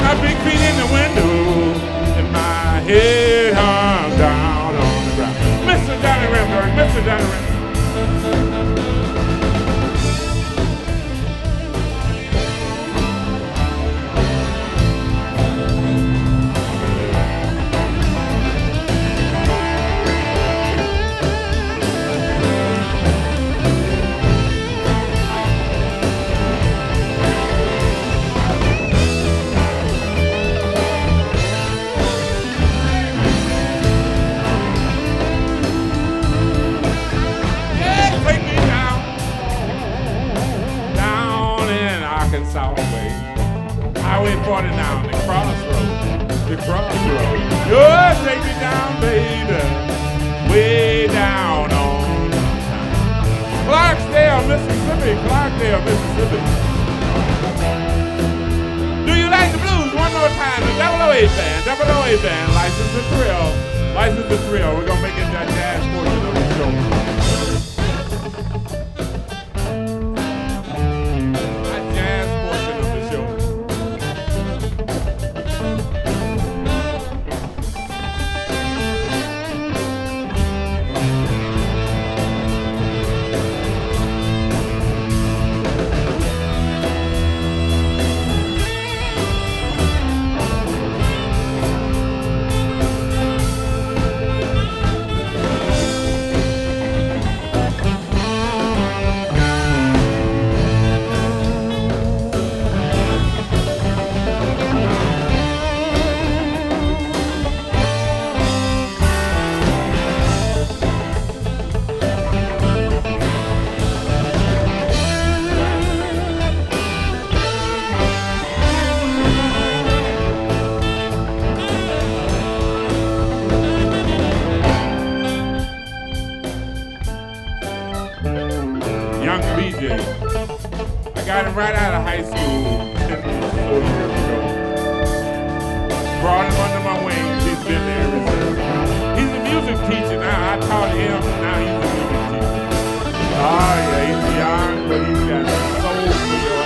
my big feet in the window, and my head hung down on the ground. Mr. Johnny Ramberg, Mr. Johnny Ramberg. Highway 49, the crossroad. Just take me down, baby, way down on Clarksdale, Mississippi. Do you like the blues? One more time, the 008 band, License to Thrill. We're gonna make it that jazz portion of the show. I got him right out of high school 10 years ago. Brought him under my wings. He's been there ever since. He's a music teacher now. I taught him, and now he's a music teacher. Oh yeah, he's young, but he's got soul for your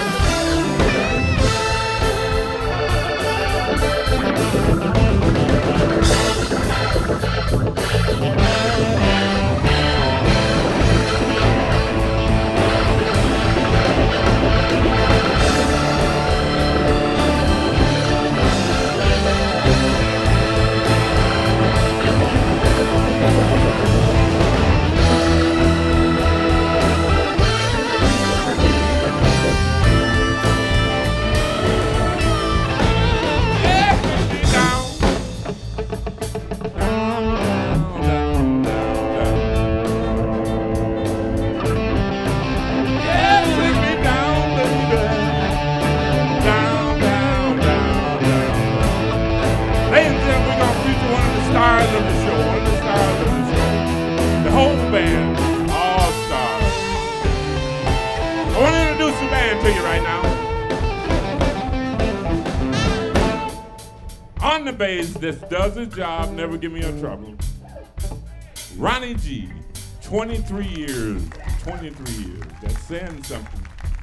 the bass that does his job, never give me no trouble. Ronnie G, 23 years. That's saying something.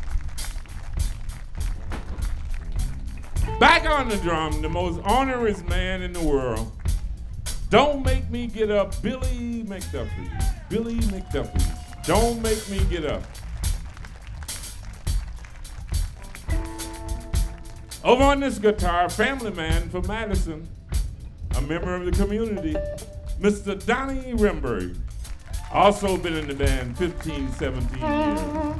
Back on the drum, the most honorous man in the world. Don't make me get up, Billy McDuffie. Don't make me get up. Over on this guitar, family man from Madison, a member of the community, Mr. Donnie Remberg. Also been in the band 15, 17 years.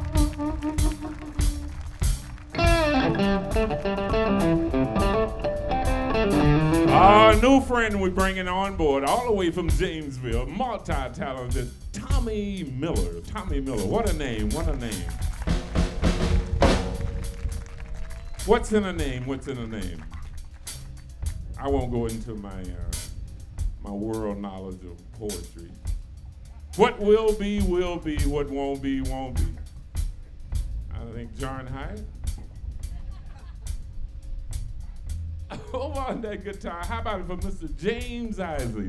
Our new friend we're bringing on board, all the way from Jamesville, multi-talented Tommy Miller. What a name. What's in a name? I won't go into my world knowledge of poetry. What will be, what won't be, won't be. I think John Hyde. Over on that guitar, how about it for Mr. James Isley?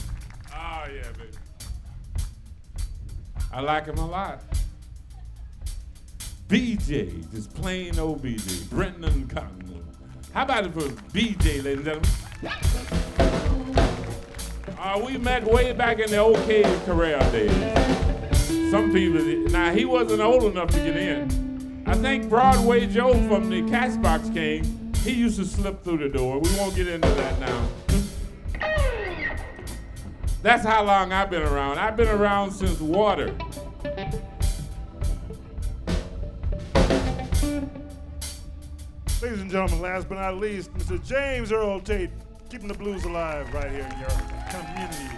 Oh, yeah, baby. I like him a lot. BJ, just plain old BJ, Brenton Cotton. How about it for BJ, ladies and gentlemen? We met way back in the old Cave Corral days. Some people, now he wasn't old enough to get in. I think Broadway Joe from the Catchbox came. He used to slip through the door. We won't get into that now. That's how long I've been around. I've been around since Water. Ladies and gentlemen, last but not least, Mr. James Earl Tate, keeping the blues alive right here in your community.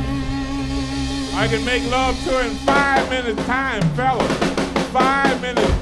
I can make love to her in 5 minutes time, fellas. 5 minutes.